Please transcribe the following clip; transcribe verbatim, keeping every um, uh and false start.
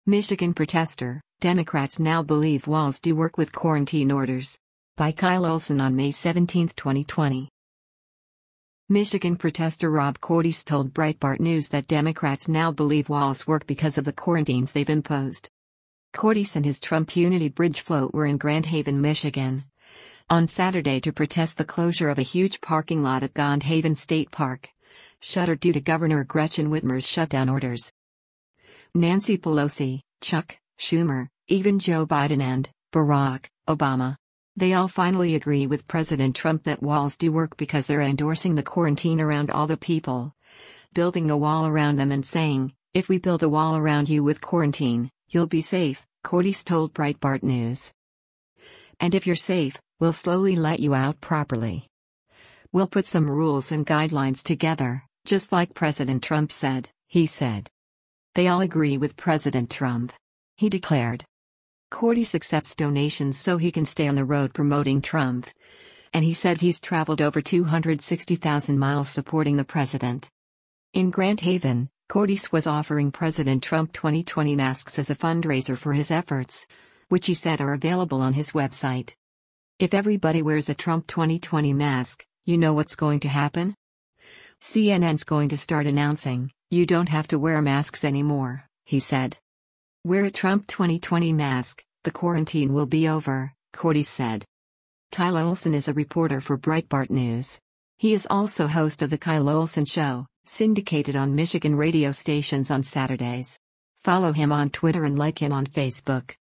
Michigan protester, Democrats now believe walls do work with quarantine orders. By Kyle Olson on May seventeenth, twenty twenty. Michigan protester Rob Cordes told Breitbart News that Democrats now believe walls work because of the quarantines they've imposed. Cordes and his Trump Unity Bridge float were in Grand Haven, Michigan, on Saturday to protest the closure of a huge parking lot at Grand Haven State Park, shuttered due to Governor Gretchen Whitmer's shutdown orders. Nancy Pelosi, Chuck Schumer, even Joe Biden and Barack Obama. They all finally agree with President Trump that walls do work because they're endorsing the quarantine around all the people, building a wall around them and saying, if we build a wall around you with quarantine, you'll be safe, Cordes told Breitbart News. And if you're safe, we'll slowly let you out properly. We'll put some rules and guidelines together, just like President Trump said, he said. They all agree with President Trump, he declared. Cordes accepts donations so he can stay on the road promoting Trump, and he said he's traveled over two hundred sixty thousand miles supporting the president. In Grand Haven, Cordes was offering President Trump twenty twenty masks as a fundraiser for his efforts, which he said are available on his website. If everybody wears a Trump twenty twenty mask, you know what's going to happen? C N N's going to start announcing, you don't have to wear masks anymore, he said. Wear a Trump twenty twenty mask, the quarantine will be over, Cordes said. Kyle Olson is a reporter for Breitbart News. He is also host of The Kyle Olson Show, syndicated on Michigan radio stations on Saturdays. Follow him on Twitter and like him on Facebook.